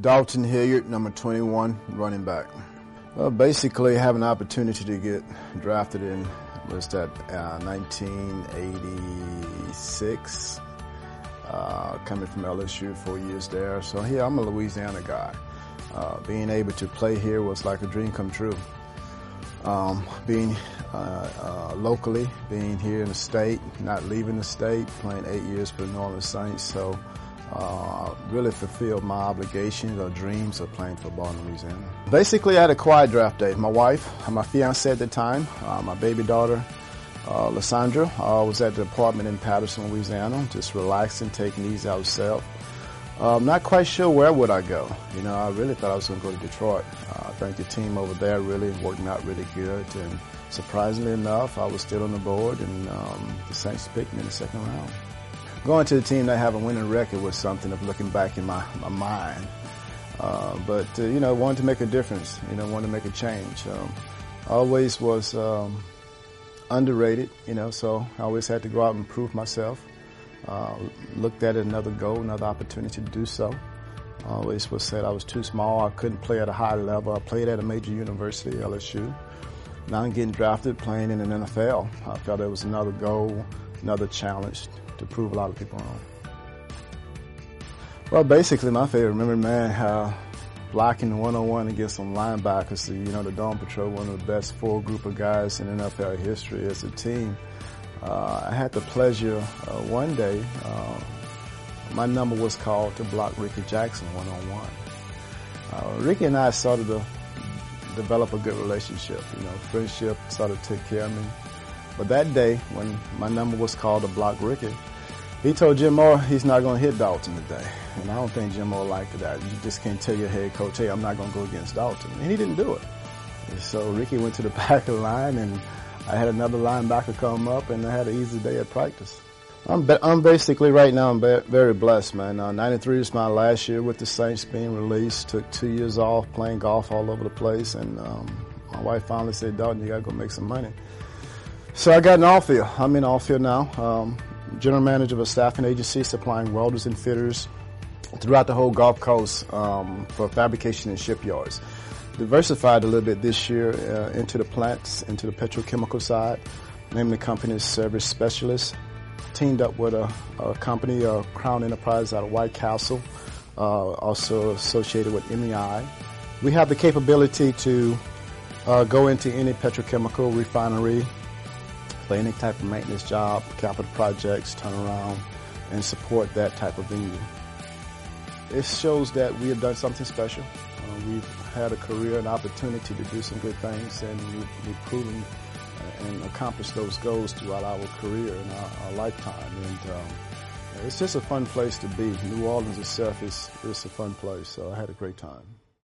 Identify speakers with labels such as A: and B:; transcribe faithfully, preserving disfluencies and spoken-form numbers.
A: Dalton Hilliard, number twenty-one, running back. Well, basically, I have an opportunity to get drafted in, was that uh, nineteen eighty-six, uh, coming from L S U, four years there. So here, I'm a Louisiana guy. Uh, being able to play here was like a dream come true. Um, being uh, uh, locally, being here in the state, not leaving the state, playing eight years for the New Orleans Saints, so uh, really fulfilled my obligations or dreams of playing football in Louisiana. Basically, I had a quiet draft day. My wife, my fiance at the time, uh, my baby daughter, uh, Lysandra, uh, was at the apartment in Patterson, Louisiana, just relaxing, taking it easy ourselves. I'm um, not quite sure where would I go. You know, I really thought I was going to go to Detroit. Uh, I think the team over there really worked me out really good, and surprisingly enough, I was still on the board, and um, the Saints picked me in the second round. Going to the team that have a winning record was something of looking back in my, my mind. Uh, but, uh, you know, wanted to make a difference, you know, wanted to make a change. Um, always was um, underrated, you know, so I always had to go out and prove myself. Uh, looked at it another goal, another opportunity to do so. Always was said I was too small. I couldn't play at a high level. I played at a major university, L S U. Now I'm getting drafted, playing in an N F L. I felt it was another goal, another challenge to prove a lot of people wrong. Well, basically, my favorite memory, man, uh, blocking one-on-one against some linebackers. You know, the Dawn Patrol, one of the best full group of guys in N F L history as a team. Uh, I had the pleasure uh, one day, uh, my number was called to block Rickey Jackson one-on-one. Uh, Rickey and I started to develop a good relationship, you know, friendship, started to take care of me. But that day, when my number was called to block Rickey, he told Jim Moore he's not going to hit Dalton today. And I don't think Jim Moore liked that. You just can't tell your head coach, hey, I'm not going to go against Dalton. And he didn't do it. And so Rickey went to the back of the line, and I had another linebacker come up, and I had an easy day at practice. I'm, be- I'm basically, right now, I'm be- very blessed, man. Uh, ninety-three was my last year with the Saints being released. Took two years off playing golf all over the place, and um, my wife finally said, Dalton, you got to go make some money. So I got an off-field. I'm in off-field now. Um, general manager of a staffing agency supplying welders and fitters throughout the whole Gulf Coast um, for fabrication and shipyards. Diversified a little bit this year uh, into the plants, into the petrochemical side. Named the company as Service Specialist. Teamed up with a, a company, uh, Crown Enterprise out of White Castle, uh, also associated with M E I. We have the capability to uh, go into any petrochemical refinery, for any type of maintenance job, capital projects, turnaround, and support that type of venue. It shows that we have done something special. Uh, we've had a career and opportunity to do some good things, and we've, we've proven and accomplished those goals throughout our career and our, our lifetime. And um, it's just a fun place to be. New Orleans itself is, is a fun place, so I had a great time.